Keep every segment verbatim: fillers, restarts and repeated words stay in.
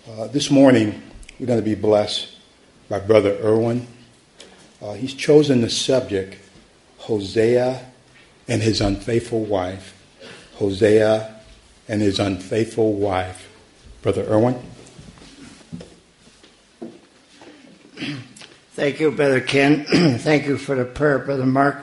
Uh, this morning, we're going to be blessed by Brother Erwin. Uh, he's chosen the subject, Hosea and his unfaithful wife. Hosea and his unfaithful wife. Brother Erwin. Thank you, Brother Ken. Thank you for the prayer, Brother Mark.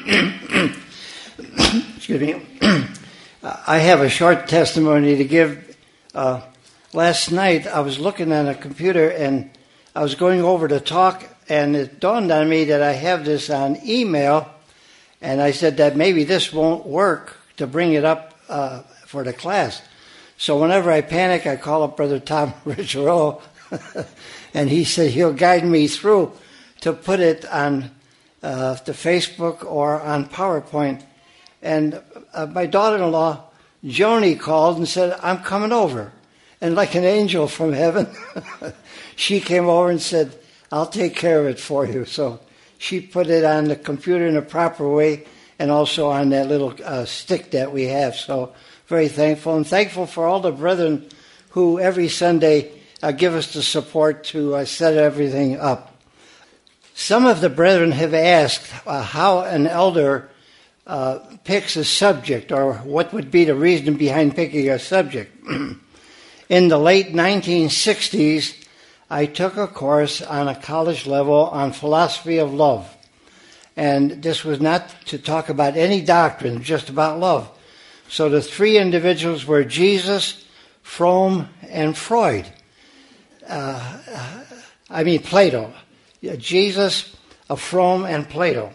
Excuse me. I have a short testimony to give. Uh, last night, I was looking on a computer, and I was going over to talk, and it dawned on me that I have this on email, and I said that maybe this won't work to bring it up uh, for the class. So whenever I panic, I call up Brother Tom Ricciarolo, and he said he'll guide me through to put it on uh, the Facebook or on PowerPoint. And uh, my daughter-in-law, Joni, called and said, I'm coming over. And like an angel from heaven, she came over and said, I'll take care of it for you. So she put it on the computer in a proper way and also on that little uh, stick that we have. So very thankful. And thankful for all the brethren who every Sunday uh, give us the support to uh, set everything up. Some of the brethren have asked uh, how an elder uh, picks a subject, or what would be the reason behind picking a subject. In the late nineteen sixties, I took a course on a college level on philosophy of love. And this was not to talk about any doctrine, just about love. So the three individuals were Jesus, Fromm, and Freud. Uh, I mean Plato. Jesus, Fromm, and Plato.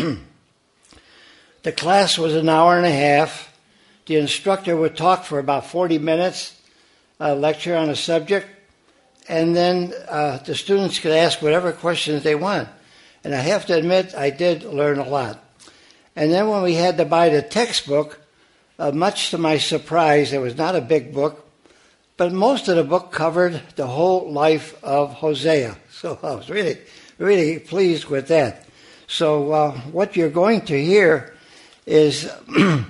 The class was an hour and a half. The instructor would talk for about forty minutes, a lecture on a subject, and then uh, the students could ask whatever questions they want. And I have to admit, I did learn a lot. And then when we had to buy the textbook, uh, much to my surprise, it was not a big book, but most of the book covered the whole life of Hosea. So I was really, really pleased with that. So uh, what you're going to hear is uh,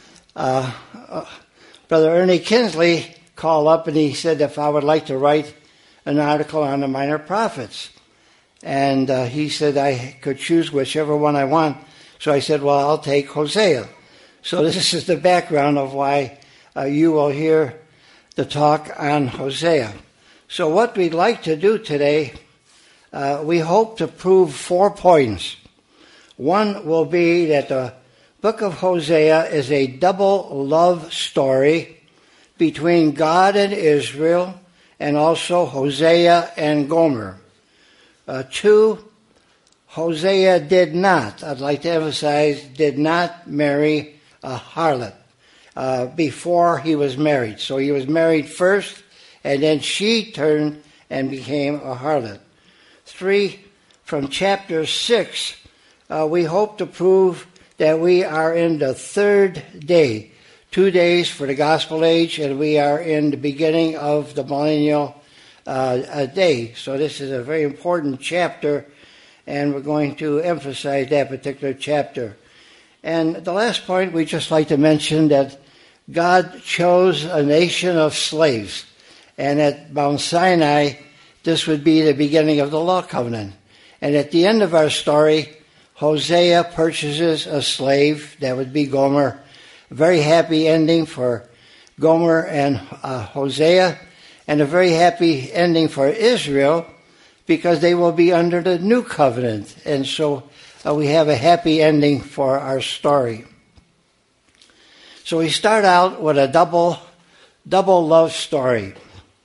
uh, Brother Ernie Kinsley called up and he said if I would like to write an article on the minor prophets. And uh, he said I could choose whichever one I want. So I said, well, I'll take Hosea. So this is the background of why uh, you will hear the talk on Hosea. So what we'd like to do today, uh, we hope to prove four points. One will be that the book of Hosea is a double love story between God and Israel, and also Hosea and Gomer. Uh, two, Hosea did not, I'd like to emphasize, did not marry a harlot uh, before he was married. So he was married first, and then she turned and became a harlot. Three, from chapter six, uh, we hope to prove that we are in the third day, two days for the gospel age, and we are in the beginning of the millennial uh, day. So this is a very important chapter, and we're going to emphasize that particular chapter. And the last point, we just like to mention that God chose a nation of slaves, and at Mount Sinai, this would be the beginning of the law covenant. And at the end of our story, Hosea purchases a slave, that would be Gomer. A very happy ending for Gomer and uh, Hosea, and a very happy ending for Israel, because they will be under the new covenant. And so uh, we have a happy ending for our story. So we start out with a double, double love story.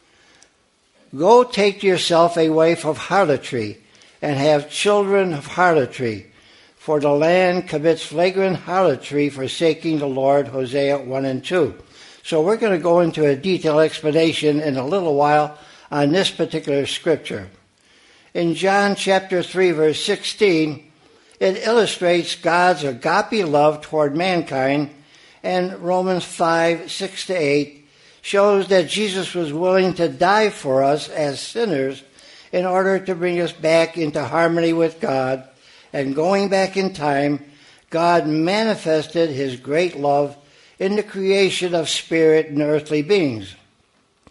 Go take to yourself a wife of harlotry, and have children of harlotry. For the land commits flagrant harlotry, forsaking the Lord, Hosea one and two. So we're going to go into a detailed explanation in a little while on this particular scripture. In John chapter three, verse sixteen, it illustrates God's agape love toward mankind, and Romans five, six to eight shows that Jesus was willing to die for us as sinners in order to bring us back into harmony with God. And going back in time, God manifested his great love in the creation of spirit and earthly beings.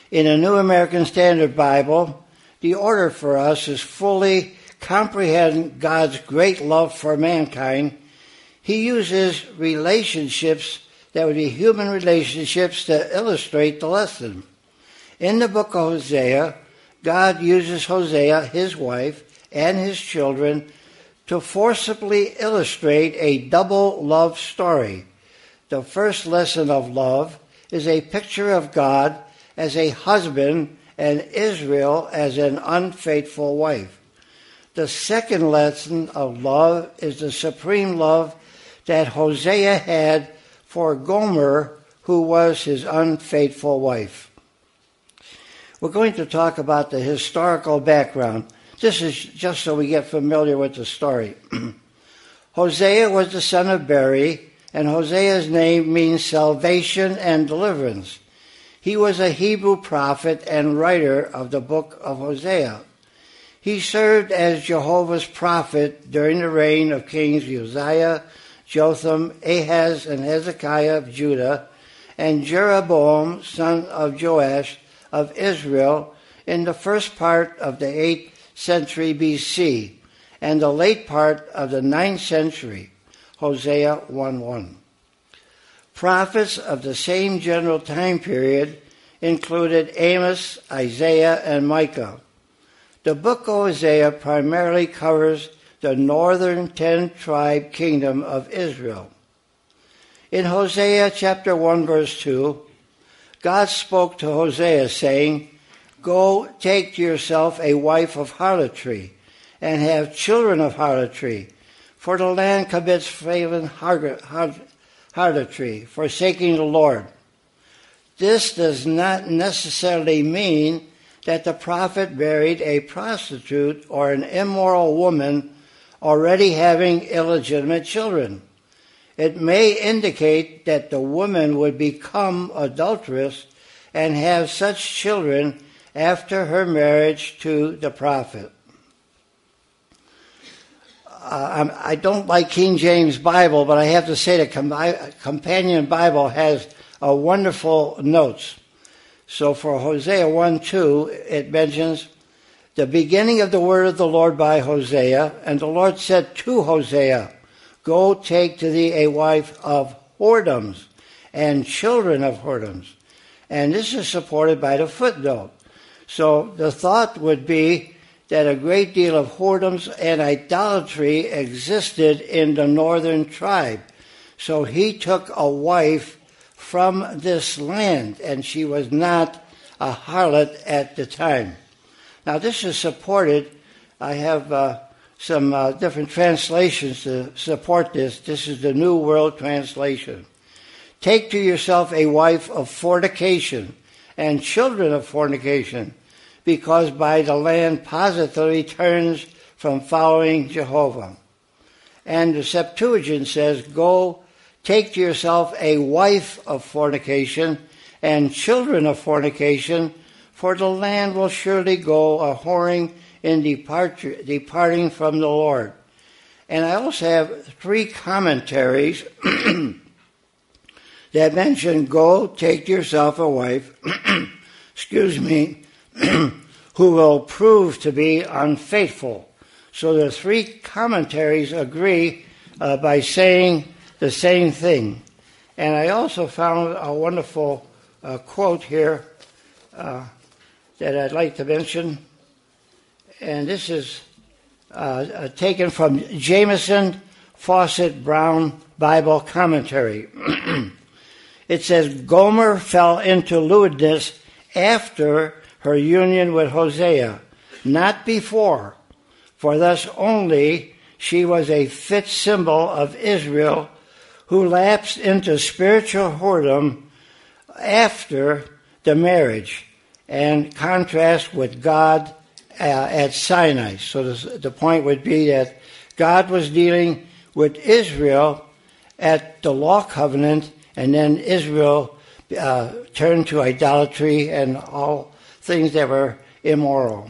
In a New American Standard Bible, the order for us is fully comprehend God's great love for mankind. He uses relationships that would be human relationships to illustrate the lesson. In the book of Hosea, God uses Hosea, his wife, and his children to forcibly illustrate a double love story. The first lesson of love is a picture of God as a husband and Israel as an unfaithful wife. The second lesson of love is the supreme love that Hosea had for Gomer, who was his unfaithful wife. We're going to talk about the historical background. This is just so we get familiar with the story. Hosea was the son of Beri, and Hosea's name means salvation and deliverance. He was a Hebrew prophet and writer of the book of Hosea. He served as Jehovah's prophet during the reign of kings Uzziah, Jotham, Ahaz, and Hezekiah of Judah, and Jeroboam, son of Joash of Israel, in the first part of the eighth century B C, and the late part of the ninth century, Hosea one one. Prophets of the same general time period included Amos, Isaiah, and Micah. The book of Hosea primarily covers the northern ten-tribe kingdom of Israel. In Hosea chapter one, verse two, God spoke to Hosea, saying, "Go, take to yourself a wife of harlotry, and have children of harlotry, for the land commits flagrant harlotry, forsaking the Lord." This does not necessarily mean that the prophet married a prostitute or an immoral woman already having illegitimate children. It may indicate that the woman would become adulterous and have such children after her marriage to the prophet. Uh, I don't like King James Bible, but I have to say the com- Companion Bible has a wonderful notes. So for Hosea one two, it mentions the beginning of the word of the Lord by Hosea, and the Lord said to Hosea, "Go take to thee a wife of whoredoms and children of whoredoms." And this is supported by the footnote. So the thought would be that a great deal of whoredoms and idolatry existed in the northern tribe. So he took a wife from this land, and she was not a harlot at the time. Now this is supported. I have uh, some uh, different translations to support this. This is the New World Translation. "Take to yourself a wife of fornication and children of fornication, because by the land positively turns from following Jehovah." And the Septuagint says, "Go, take to yourself a wife of fornication and children of fornication, for the land will surely go a whoring in departure, departing from the Lord." And I also have three commentaries that mention, "Go, take to yourself a wife," excuse me, "who will prove to be unfaithful." So the three commentaries agree uh, by saying the same thing. And I also found a wonderful uh, quote here uh, that I'd like to mention. And this is uh, uh, taken from Jameson Fawcett Brown Bible Commentary. It says, "Gomer fell into lewdness after her union with Hosea, not before, for thus only she was a fit symbol of Israel, who lapsed into spiritual whoredom after the marriage, and contrast with God uh, at Sinai." So the, the point would be that God was dealing with Israel at the law covenant, and then Israel uh, turned to idolatry and all things that were immoral.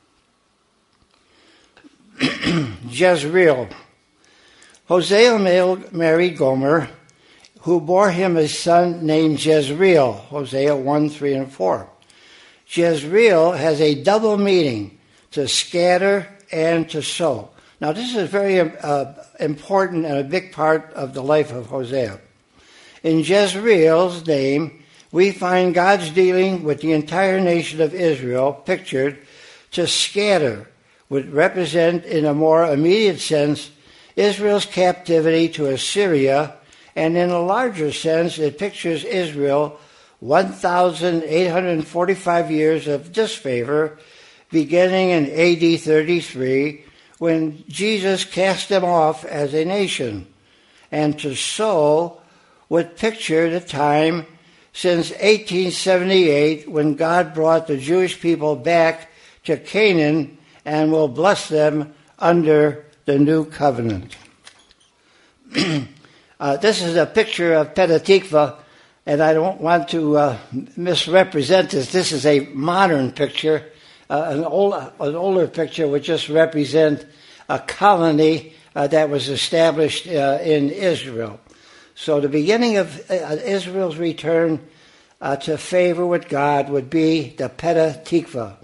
Jezreel. Hosea married Gomer, who bore him a son named Jezreel, Hosea one, three, and four. Jezreel has a double meaning, to scatter and to sow. Now, this is very uh, important and a big part of the life of Hosea. In Jezreel's name, we find God's dealing with the entire nation of Israel pictured. To scatter would represent, in a more immediate sense, Israel's captivity to Assyria, and in a larger sense, it pictures Israel one thousand eight hundred forty-five years of disfavor, beginning in A D thirty-three, when Jesus cast them off as a nation. And to sow would picture the time since eighteen seventy-eight, when God brought the Jewish people back to Canaan and will bless them under the new covenant. uh, this is a picture of Petah Tikva, and I don't want to uh, misrepresent this. This is a modern picture. Uh, an, old, an older picture would just represent a colony uh, that was established uh, in Israel. So the beginning of uh, Israel's return uh, to favor with God would be the Petah Tikva.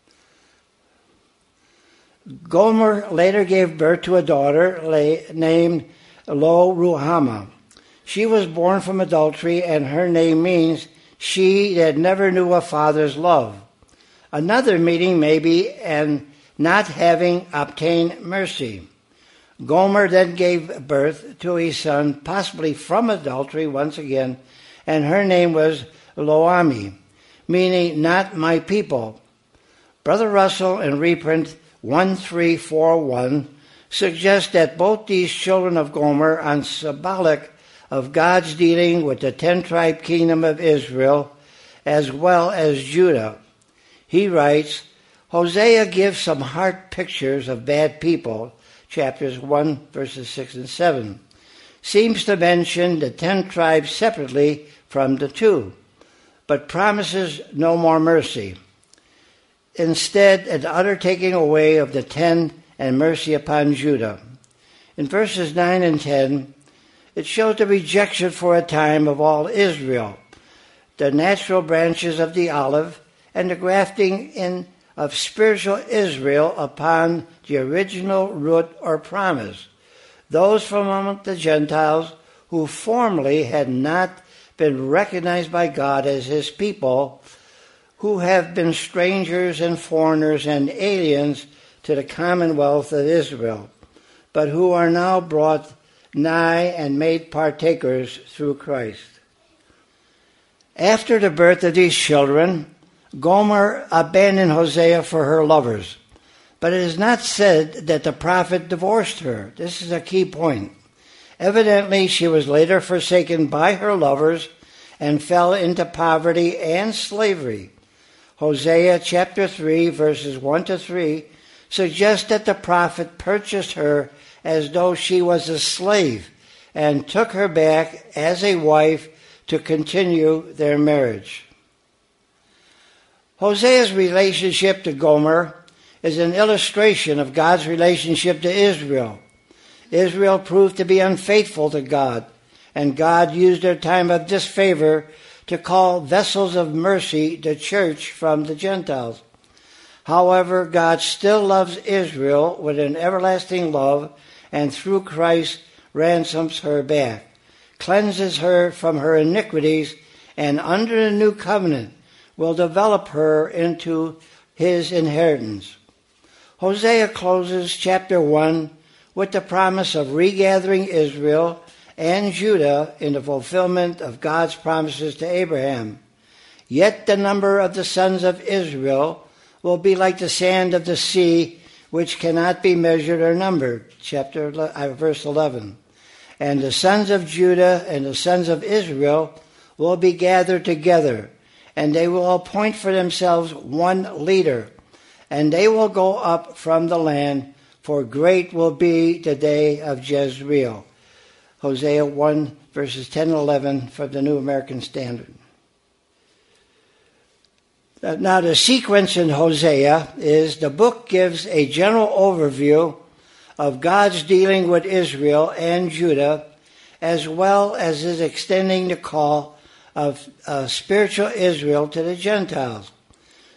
Gomer later gave birth to a daughter named Lo Ruhamah. She was born from adultery, and her name means she that never knew a father's love. Another meaning may be and not having obtained mercy. Gomer then gave birth to a son, possibly from adultery once again, and her name was Lo-Ammi, meaning not my people. Brother Russell in reprint one three four one suggests that both these children of Gomer are symbolic of God's dealing with the ten-tribe kingdom of Israel as well as Judah. He writes, Hosea gives some heart pictures of bad people, chapters one, verses six and seven. Seems to mention the ten tribes separately from the two, but promises no more mercy. Instead, an utter taking away of the ten and mercy upon Judah. In verses nine and ten, it shows the rejection for a time of all Israel, the natural branches of the olive, and the grafting in of spiritual Israel upon the original root or promise, those from among the Gentiles who formerly had not been recognized by God as his people, who have been strangers and foreigners and aliens to the commonwealth of Israel, but who are now brought nigh and made partakers through Christ. After the birth of these children, Gomer abandoned Hosea for her lovers, but it is not said that the prophet divorced her. This is a key point. Evidently, she was later forsaken by her lovers and fell into poverty and slavery. Hosea chapter three, verses one to three, suggests that the prophet purchased her as though she was a slave and took her back as a wife to continue their marriage. Hosea's relationship to Gomer is an illustration of God's relationship to Israel. Israel proved to be unfaithful to God, and God used their time of disfavor to call vessels of mercy the church from the Gentiles. However, God still loves Israel with an everlasting love, and through Christ ransoms her back, cleanses her from her iniquities, and under the new covenant will develop her into his inheritance. Hosea closes chapter one with the promise of regathering Israel and Judah in the fulfillment of God's promises to Abraham. Yet the number of the sons of Israel will be like the sand of the sea, which cannot be measured or numbered. Chapter uh, verse eleven. And the sons of Judah and the sons of Israel will be gathered together, and they will appoint for themselves one leader, and they will go up from the land, for great will be the day of Jezreel. Hosea one, verses ten and eleven from the New American Standard. Now, the sequence in Hosea is the book gives a general overview of God's dealing with Israel and Judah, as well as his extending the call of uh, spiritual Israel to the Gentiles.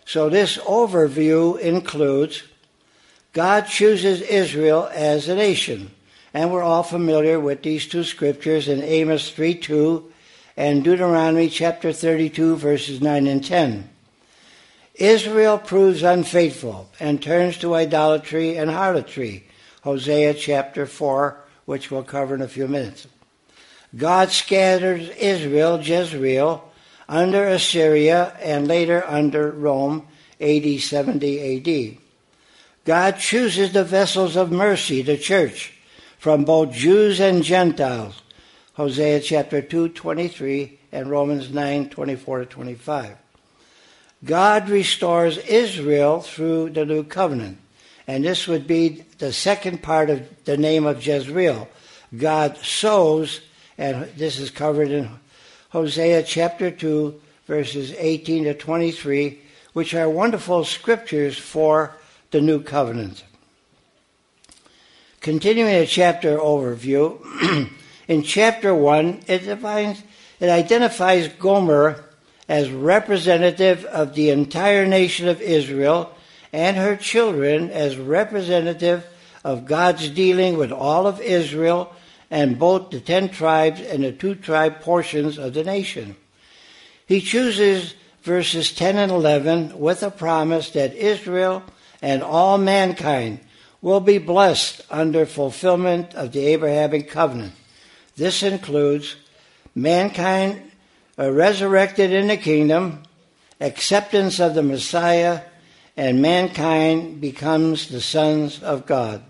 So this overview includes God chooses Israel as a nation. And we're all familiar with these two scriptures in Amos three two and Deuteronomy chapter thirty-two, verses nine and ten. Israel proves unfaithful and turns to idolatry and harlotry. Hosea chapter four, which we'll cover in a few minutes. God scatters Israel, Jezreel, under Assyria and later under Rome, A D seventy A D. God chooses the vessels of mercy, the church, from both Jews and Gentiles. Hosea chapter two twenty-three and Romans nine twenty-four to twenty-five. God restores Israel through the new covenant. And this would be the second part of the name of Jezreel. God sows, and this is covered in Hosea chapter two, verses eighteen to twenty-three, which are wonderful scriptures for the new covenant. Continuing the chapter overview, in chapter one, it defines, it identifies Gomer as representative of the entire nation of Israel and her children as representative of God's dealing with all of Israel and both the ten tribes and the two tribe portions of the nation. He chooses verses ten and eleven with a promise that Israel and all mankind will be blessed under fulfillment of the Abrahamic covenant. This includes mankind uh, resurrected in the kingdom, acceptance of the Messiah, and mankind becomes the sons of God.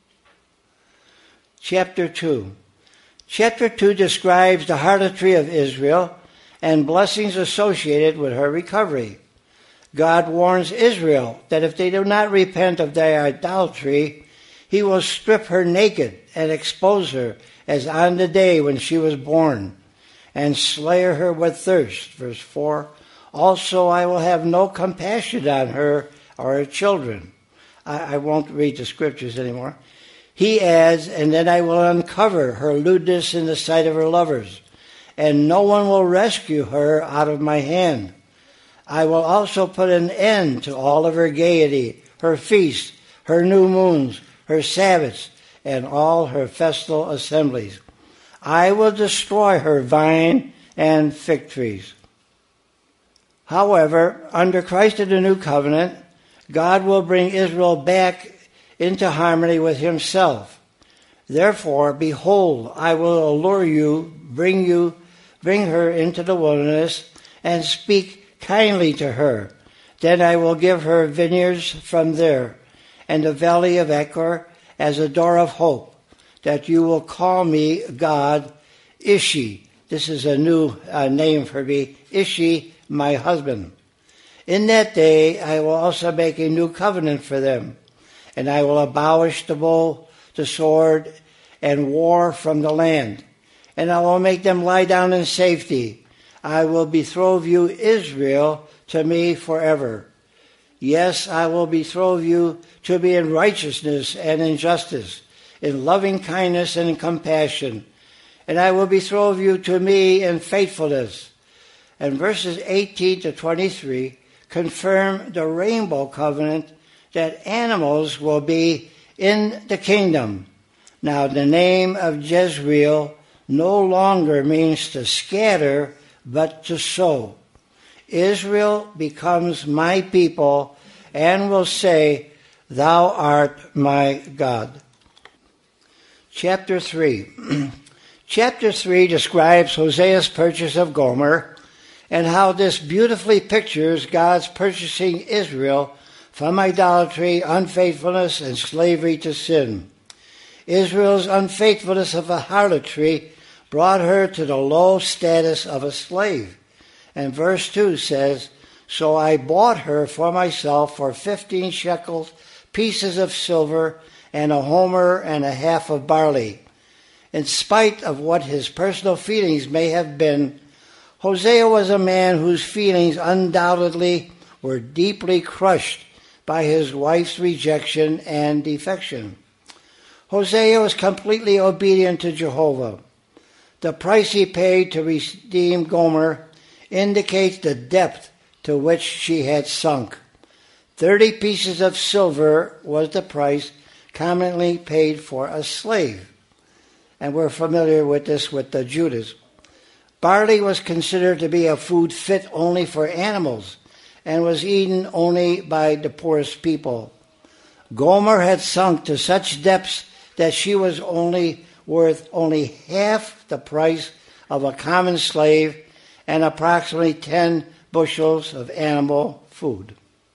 Chapter two. Chapter two describes the harlotry of Israel and blessings associated with her recovery. God warns Israel that if they do not repent of their idolatry, he will strip her naked and expose her as on the day when she was born, and slay her with thirst. Verse four, also I will have no compassion on her or her children. I, I won't read the scriptures anymore. He adds, and then I will uncover her lewdness in the sight of her lovers, and no one will rescue her out of my hand. I will also put an end to all of her gaiety, her feasts, her new moons, her Sabbaths, and all her festal assemblies. I will destroy her vine and fig trees. However, under Christ in the New Covenant, God will bring Israel back into harmony with himself. Therefore, behold, I will allure you, bring you, bring her into the wilderness, and speak kindly to her. Then I will give her vineyards from there, and the valley of Achor as a door of hope, that you will call me God, Ishi. This is a new uh, name for me, Ishi, my husband. In that day I will also make a new covenant for them, and I will abolish the bow, the sword, and war from the land. And I will make them lie down in safety. I will betroth you, Israel, to me forever. Yes, I will betroth you to me in righteousness and in justice, in loving kindness and in compassion. And I will betroth you to me in faithfulness. And verses eighteen to twenty-three confirm the rainbow covenant that animals will be in the kingdom. Now, the name of Jezreel no longer means to scatter, but to sow. Israel becomes my people and will say, Thou art my God. Chapter three. Chapter three describes Hosea's purchase of Gomer and how this beautifully pictures God's purchasing Israel from idolatry, unfaithfulness, and slavery to sin. Israel's unfaithfulness of a harlotry brought her to the low status of a slave. And verse two says, So I bought her for myself for fifteen shekels, pieces of silver, and a homer and a half of barley. In spite of what his personal feelings may have been, Hosea was a man whose feelings undoubtedly were deeply crushed by his wife's rejection and defection. Hosea was completely obedient to Jehovah. The price he paid to redeem Gomer indicates the depth to which she had sunk. Thirty pieces of silver was the price commonly paid for a slave. And we're familiar with this with the Judas. Barley was considered to be a food fit only for animals and was eaten only by the poorest people. Gomer had sunk to such depths that she was only worth only half the price of a common slave and approximately ten bushels of animal food.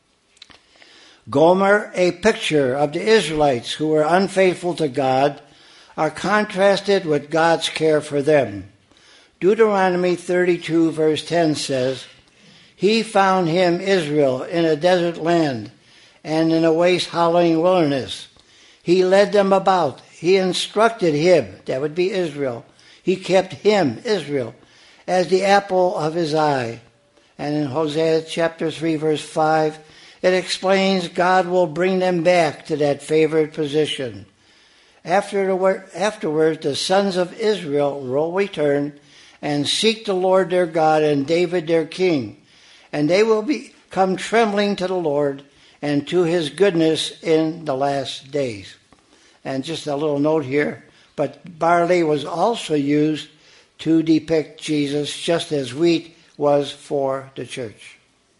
Gomer, a picture of the Israelites who were unfaithful to God, are contrasted with God's care for them. Deuteronomy thirty-two verse ten says, "He found him, Israel, in a desert land and in a waste-howling wilderness. He led them about. He instructed him," that would be Israel. He kept him, Israel, as the apple of his eye. And in Hosea chapter three verse five, it explains God will bring them back to that favored position. After the, afterwards, the sons of Israel will return and seek the Lord their God and David their king, and they will be, come trembling to the Lord and to his goodness in the last days. And just a little note here, but barley was also used to depict Jesus, just as wheat was for the church.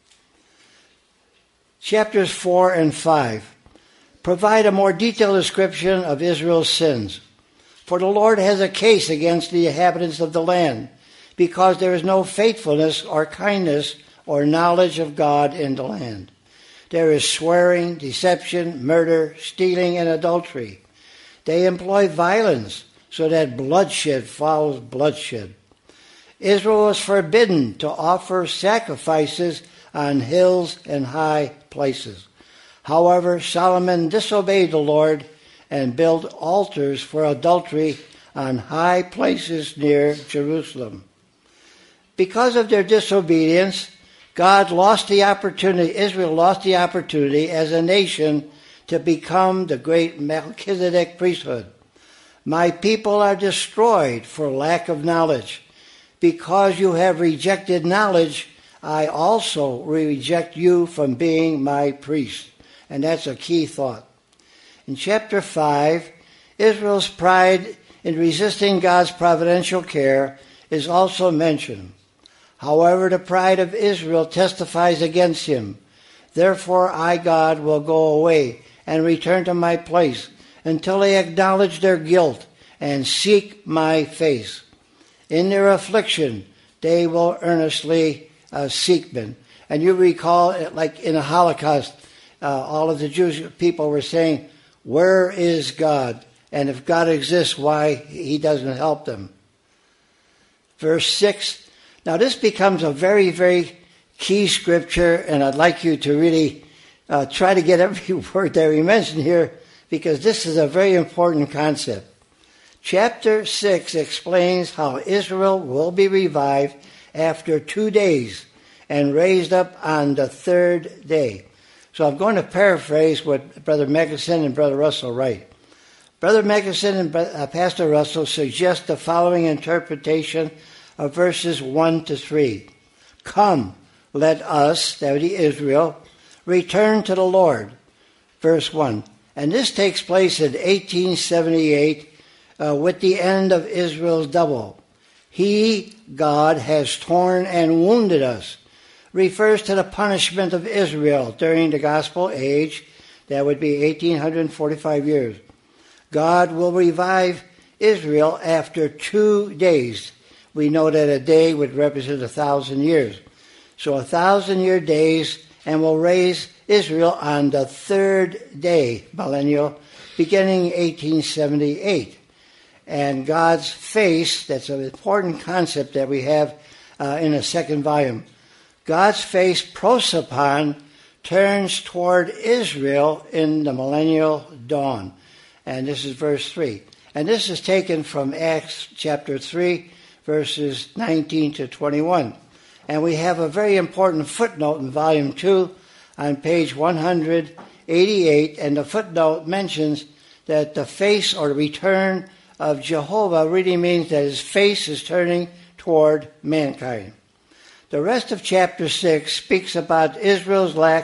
Chapters four and five provide a more detailed description of Israel's sins. For the Lord has a case against the inhabitants of the land, because there is no faithfulness or kindness or knowledge of God in the land. There is swearing, deception, murder, stealing, and adultery. They employ violence, so that bloodshed follows bloodshed. Israel was forbidden to offer sacrifices on hills and high places. However, Solomon disobeyed the Lord and built altars for adultery on high places near Jerusalem. Because of their disobedience, God lost the opportunity, Israel lost the opportunity as a nation to become the great Melchizedek priesthood. My people are destroyed for lack of knowledge. Because you have rejected knowledge, I also reject you from being my priest. And that's a key thought. In chapter five, Israel's pride in resisting God's providential care is also mentioned. However, the pride of Israel testifies against him. Therefore, I, God, will go away and return to my place until they acknowledge their guilt and seek my face. In their affliction, they will earnestly uh, seek me. And you recall, like in the Holocaust, uh, all of the Jewish people were saying, "Where is God? And if God exists, why he doesn't help them?" Verse six. Now this becomes a very, very key scripture, and I'd like you to really uh, try to get every word that we mention here, because this is a very important concept. Chapter six explains how Israel will be revived after two days and raised up on the third day. So I'm going to paraphrase what Brother Megason and Brother Russell write. Brother Megason and uh, Pastor Russell suggest the following interpretation of verses one to three. Come, let us, that would be Israel, return to the Lord. Verse one. And this takes place in eighteen seventy-eight uh, with the end of Israel's double. He, God, has torn and wounded us. Refers to the punishment of Israel during the gospel age. That would be eighteen forty-five years. God will revive Israel after two days. We know that a day would represent a thousand years. So a thousand year days, and will raise Israel on the third day, millennial, beginning eighteen seventy-eight. And God's face, that's an important concept that we have uh, in a second volume. God's face, prosopon, turns toward Israel in the millennial dawn. And this is verse three. And this is taken from Acts chapter three, verses nineteen to twenty-one. And we have a very important footnote in volume two on page one hundred eighty-eight. And the footnote mentions that the face or return of Jehovah really means that his face is turning toward mankind. The rest of chapter six speaks about Israel's lack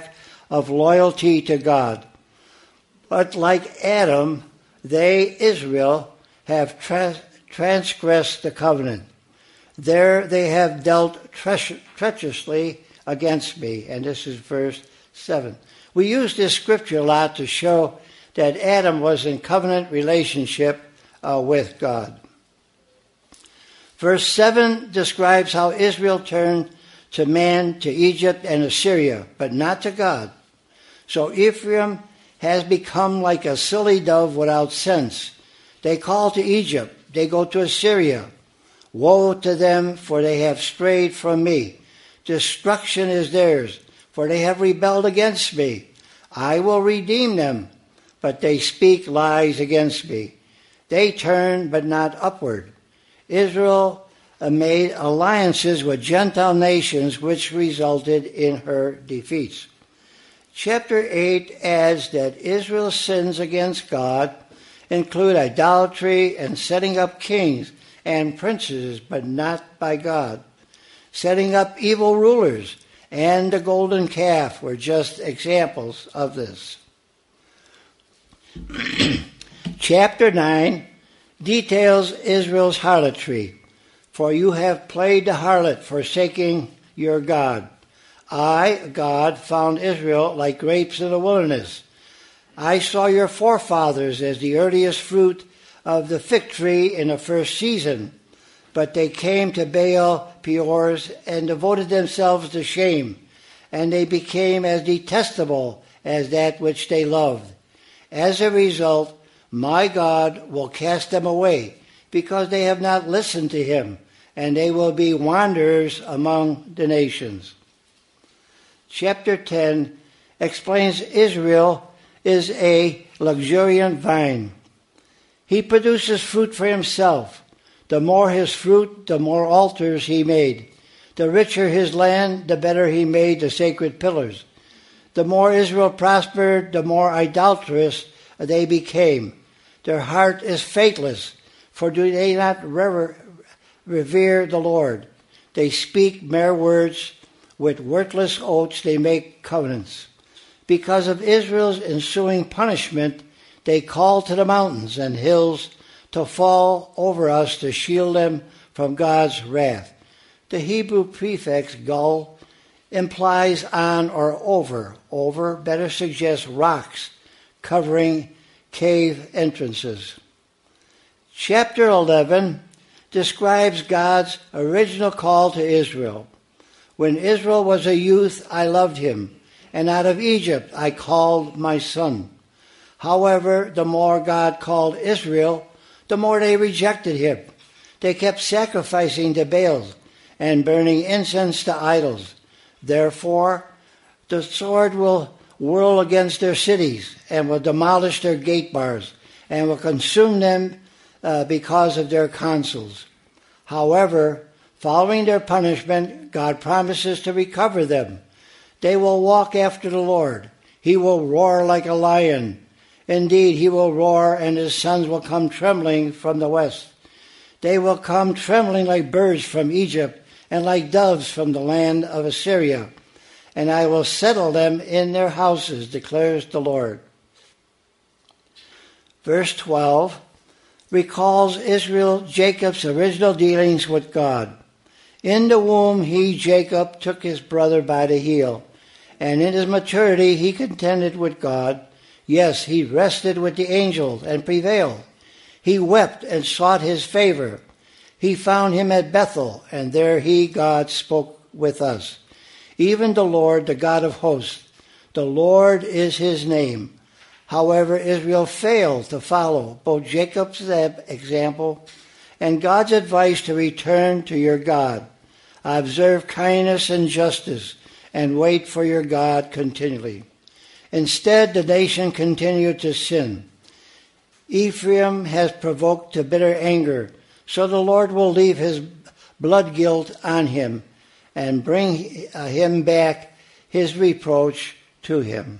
of loyalty to God. But like Adam, they, Israel, have tra- transgressed the covenant. There they have dealt tre- treacherously against me. And this is verse seven. We use this scripture a lot to show that Adam was in covenant relationship uh, with God. Verse seven describes how Israel turned to man, to Egypt and Assyria, but not to God. So Ephraim has become like a silly dove without sense. They call to Egypt, they go to Assyria. Woe to them, for they have strayed from me. Destruction is theirs, for they have rebelled against me. I will redeem them, but they speak lies against me. They turn, but not upward. Israel made alliances with Gentile nations, which resulted in her defeats. Chapter eight adds that Israel's sins against God include idolatry and setting up kings and princes, but not by God. Setting up evil rulers and the golden calf were just examples of this. Chapter nine details Israel's harlotry. For you have played the harlot, forsaking your God. I, God, found Israel like grapes in the wilderness. I saw your forefathers as the earliest fruit of the fig tree in the first season. But they came to Baal Peors and devoted themselves to shame, and they became as detestable as that which they loved. As a result, my God will cast them away, because they have not listened to him, and they will be wanderers among the nations. Chapter ten explains Israel is a luxuriant vine. He produces fruit for himself. The more his fruit, the more altars he made. The richer his land, the better he made the sacred pillars. The more Israel prospered, the more idolatrous they became. Their heart is faithless, for do they not rever- revere the Lord? They speak mere words. With worthless oaths they make covenants. Because of Israel's ensuing punishment, they call to the mountains and hills to fall over us to shield them from God's wrath. The Hebrew prefix gul implies on or over. Over better suggests rocks covering cave entrances. Chapter eleven describes God's original call to Israel. When Israel was a youth, I loved him, and out of Egypt I called my son. However, the more God called Israel, the more they rejected him. They kept sacrificing to Baals and burning incense to idols. Therefore, the sword will whirl against their cities and will demolish their gate bars and will consume them uh, because of their counsels. However, following their punishment, God promises to recover them. They will walk after the Lord. He will roar like a lion. Indeed, he will roar, and his sons will come trembling from the west. They will come trembling like birds from Egypt and like doves from the land of Assyria. And I will settle them in their houses, declares the Lord. Verse twelve recalls Israel, Jacob's original dealings with God. In the womb, he, Jacob, took his brother by the heel, and in his maturity he contended with God. Yes, he wrestled with the angels and prevailed. He wept and sought his favor. He found him at Bethel, and there he, God, spoke with us. Even the Lord, the God of hosts, the Lord is his name. However, Israel failed to follow both Jacob's example and God's advice to return to your God. Observe kindness and justice, and wait for your God continually. Instead, the nation continued to sin. Ephraim has provoked to bitter anger, so the Lord will leave his blood guilt on him and bring him back his reproach to him.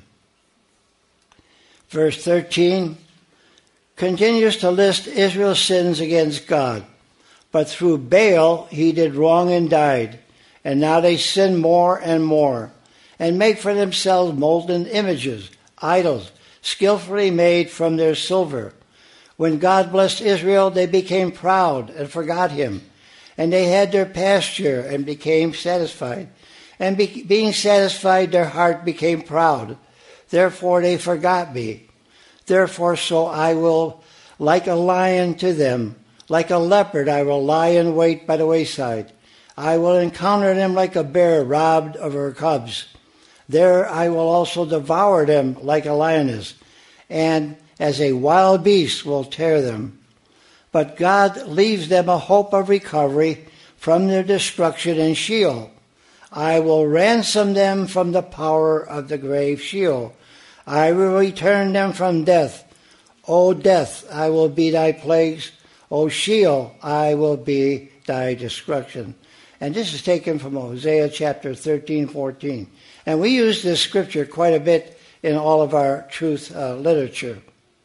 Verse thirteen continues to list Israel's sins against God. But through Baal he did wrong and died, and now they sin more and more. and make for themselves molten images, idols, skillfully made from their silver. When God blessed Israel, they became proud and forgot him, and they had their pasture and became satisfied. And be- being satisfied, their heart became proud. Therefore they forgot me. Therefore so I will, like a lion to them, like a leopard I will lie in wait by the wayside. I will encounter them like a bear robbed of her cubs. There I will also devour them like a lioness, and as a wild beast will tear them. But God leaves them a hope of recovery from their destruction in Sheol. I will ransom them from the power of the grave Sheol. I will return them from death. O death, I will be thy plagues. O Sheol, I will be thy destruction. And this is taken from Hosea chapter thirteen, fourteen. And we use this scripture quite a bit in all of our truth uh, literature.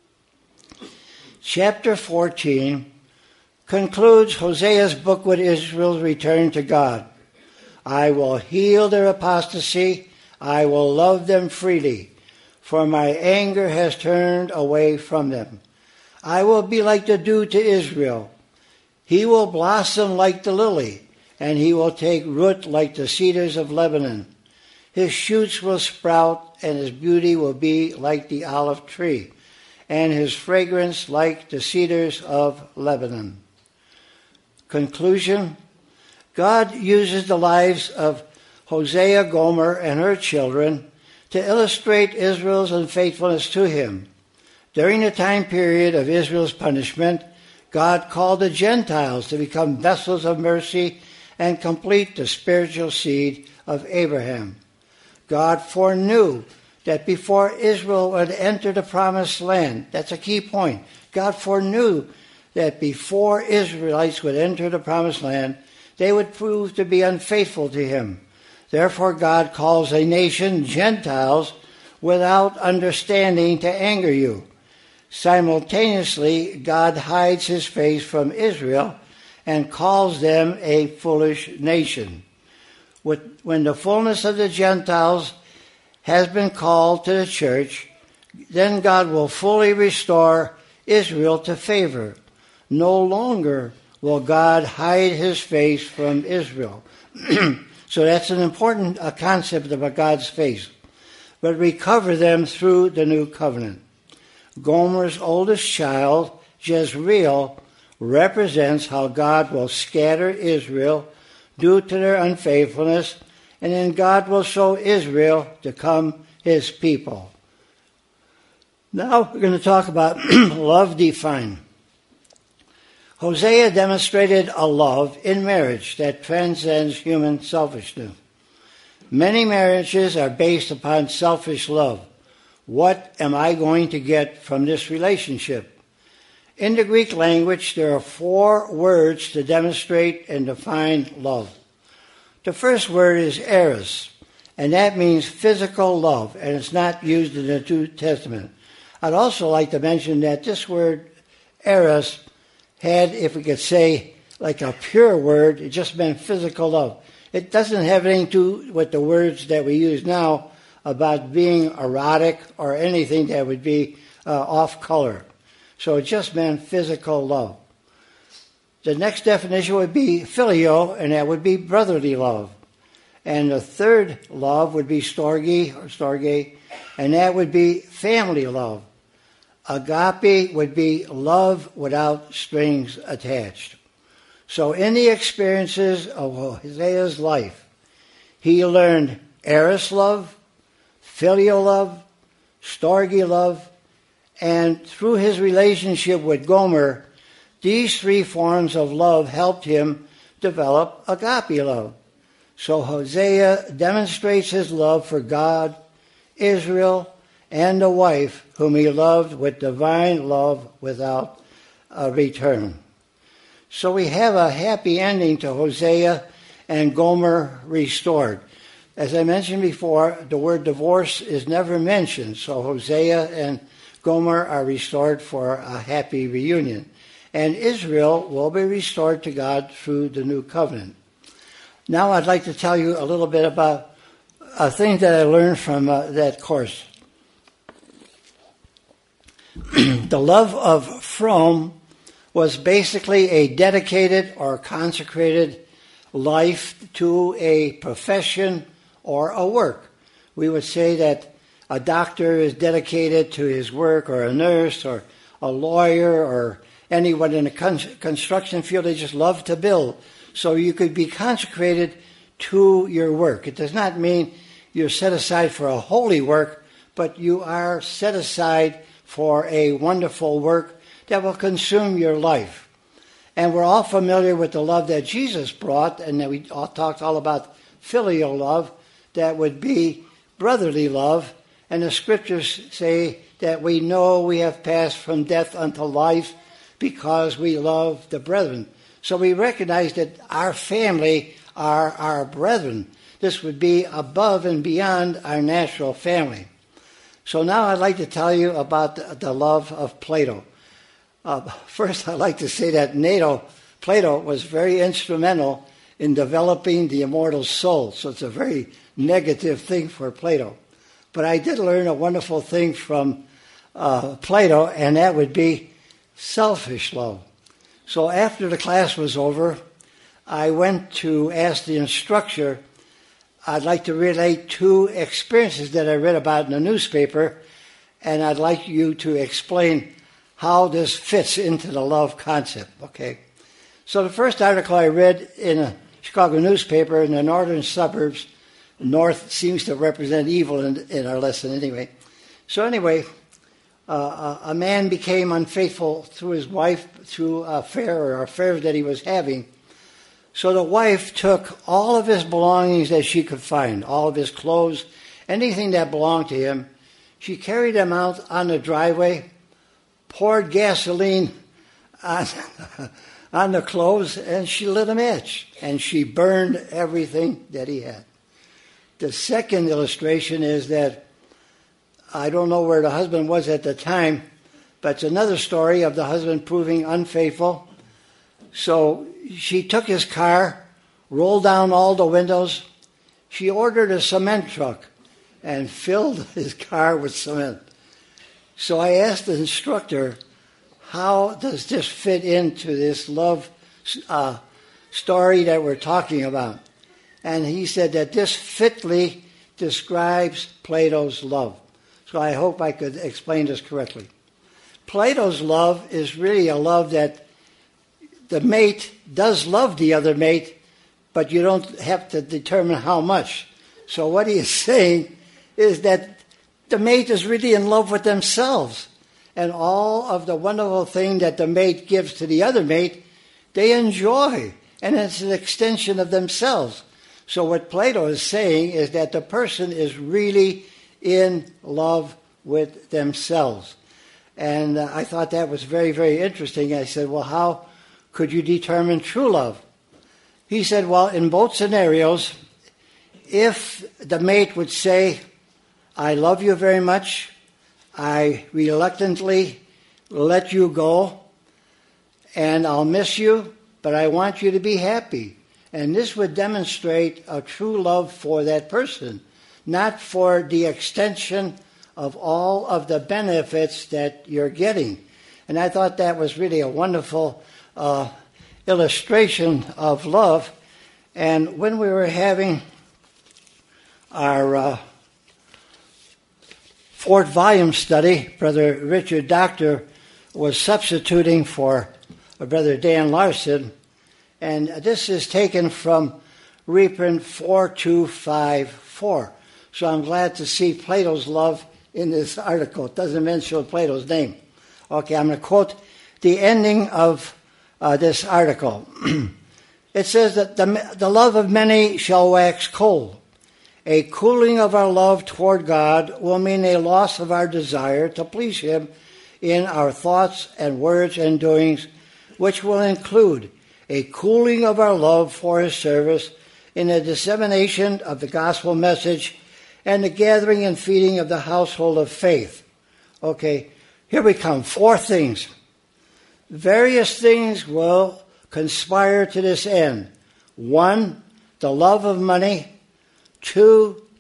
Chapter fourteen concludes Hosea's book with Israel's return to God. I will heal their apostasy. I will love them freely, for my anger has turned away from them. I will be like the dew to Israel. He will blossom like the lily, and he will take root like the cedars of Lebanon. His shoots will sprout, and his beauty will be like the olive tree, and his fragrance like the cedars of Lebanon. Conclusion: God uses the lives of Hosea, Gomer, and her children to illustrate Israel's unfaithfulness to him. During the time period of Israel's punishment, God called the Gentiles to become vessels of mercy and complete the spiritual seed of Abraham. God foreknew that before Israel would enter the promised land, that's a key point, God foreknew that before Israelites would enter the promised land, they would prove to be unfaithful to him. Therefore God calls a nation Gentiles without understanding to anger you. Simultaneously, God hides his face from Israel and calls them a foolish nation. When the fullness of the Gentiles has been called to the church, then God will fully restore Israel to favor. No longer will God hide his face from Israel. So that's an important uh, concept about God's face. But recover them through the new covenant. Gomer's oldest child, Jezreel, represents how God will scatter Israel due to their unfaithfulness, and then God will show Israel to become his people. Now we're going to talk about love defined. Hosea demonstrated a love in marriage that transcends human selfishness. Many marriages are based upon selfish love. What am I going to get from this relationship? In the Greek language, there are four words to demonstrate and define love. The first word is eros, and that means physical love, and it's not used in the New Testament. I'd also like to mention that this word eros had, if we could say, like a pure word, it just meant physical love. It doesn't have anything to do with the words that we use now about being erotic or anything that would be uh, off color. So it just meant physical love. The next definition would be phileo, and that would be brotherly love. And the third love would be storge or storge, and that would be family love. Agape would be love without strings attached. So in the experiences of Hosea's life, he learned eros love, filial love, storge love, and through his relationship with Gomer, these three forms of love helped him develop agape love. So Hosea demonstrates his love for God, Israel, and the wife whom he loved with divine love without a return. So we have a happy ending to Hosea and Gomer restored. As I mentioned before, the word divorce is never mentioned, so Hosea and Gomer are restored for a happy reunion. And Israel will be restored to God through the new covenant. Now I'd like to tell you a little bit about a thing that I learned from uh, that course. The love of Fromm was basically a dedicated or consecrated life to a profession or a work. We would say that a doctor is dedicated to his work, or a nurse, or a lawyer, or anyone in the con- construction field. They just love to build. So you could be consecrated to your work. It does not mean you're set aside for a holy work, but you are set aside for a wonderful work that will consume your life. And we're all familiar with the love that Jesus brought, and that we all talked all about filial love, that would be brotherly love. And the scriptures say that we know we have passed from death unto life because we love the brethren. So we recognize that our family are our brethren. This would be above and beyond our natural family. So now I'd like to tell you about the, the love of Plato. Uh, first, I'd like to say that Nato, Plato was very instrumental in developing the immortal soul. So it's a very negative thing for Plato. But I did learn a wonderful thing from uh, Plato, and that would be selfish love. So after the class was over, I went to ask the instructor, I'd like to relate two experiences that I read about in the newspaper, and I'd like you to explain how this fits into the love concept, okay? So the first article I read in a Chicago newspaper in the northern suburbs, north seems to represent evil in, in our lesson anyway. So anyway, uh, a man became unfaithful to his wife through an affair or affairs that he was having. So the wife took all of his belongings that she could find, all of his clothes, anything that belonged to him. She carried them out on the driveway, poured gasoline on, on the clothes, and she lit a match. And she burned everything that he had. The second illustration is that I don't know where the husband was at the time, but it's another story of the husband proving unfaithful. So she took his car, rolled down all the windows. She ordered a cement truck and filled his car with cement. So I asked the instructor, how does this fit into this love uh, story that we're talking about? And he said that this fitly describes Plato's love. So I hope I could explain this correctly. Plato's love is really a love that the mate does love the other mate, but you don't have to determine how much. So what he is saying is that the mate is really in love with themselves. And all of the wonderful thing that the mate gives to the other mate, they enjoy. And it's an extension of themselves. So what Plato is saying is that the person is really in love with themselves. And uh, I thought that was very, very interesting. I said, well, how could you determine true love? He said, well, in both scenarios, if the mate would say, I love you very much, I reluctantly let you go, and I'll miss you, but I want you to be happy. And this would demonstrate a true love for that person, not for the extension of all of the benefits that you're getting. And I thought that was really a wonderful uh, illustration of love. And when we were having our uh, fourth volume study, Brother Richard Doctor was substituting for Brother Dan Larson. And this is taken from reprint four two five four. So I'm glad to see Plato's love in this article. It doesn't mention Plato's name. Okay, I'm going to quote the ending of uh, this article. It says that the, the love of many shall wax cold. A cooling of our love toward God will mean a loss of our desire to please Him in our thoughts and words and doings, which will include a cooling of our love for His service in the dissemination of the gospel message and the gathering and feeding of the household of faith. Okay, here we come. Four things. Various things will conspire to this end. One, the love of money. Two,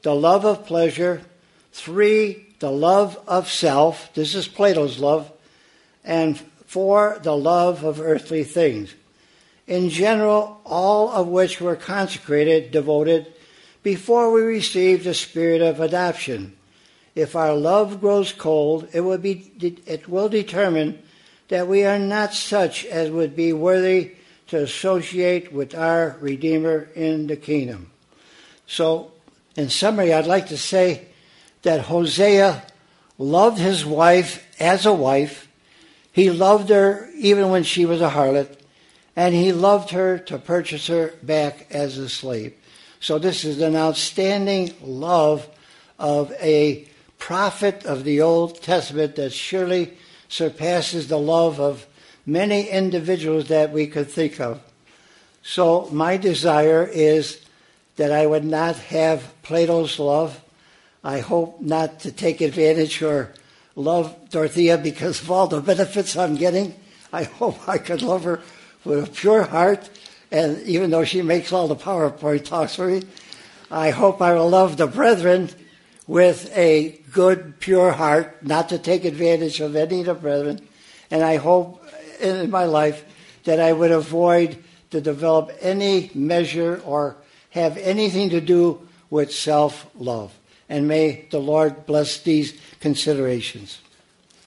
the love of pleasure. Three, the love of self. This is Plato's love. And four, the love of earthly things. In general, all of which were consecrated, devoted, before we received the spirit of adoption. If our love grows cold, it will be it will determine that we are not such as would be worthy to associate with our Redeemer in the kingdom. So, in summary, I'd like to say that Hosea loved his wife as a wife. He loved her even when she was a harlot, and he loved her to purchase her back as a slave. So this is an outstanding love of a prophet of the Old Testament that surely surpasses the love of many individuals that we could think of. So my desire is that I would not have Plato's love. I hope not to take advantage or love Dorothea because of all the benefits I'm getting. I hope I could love her with a pure heart, and even though she makes all the PowerPoint talks for me, I hope I will love the brethren with a good, pure heart, not to take advantage of any of the brethren. And I hope in my life that I would avoid to develop any measure or have anything to do with self-love. And may the Lord bless these considerations.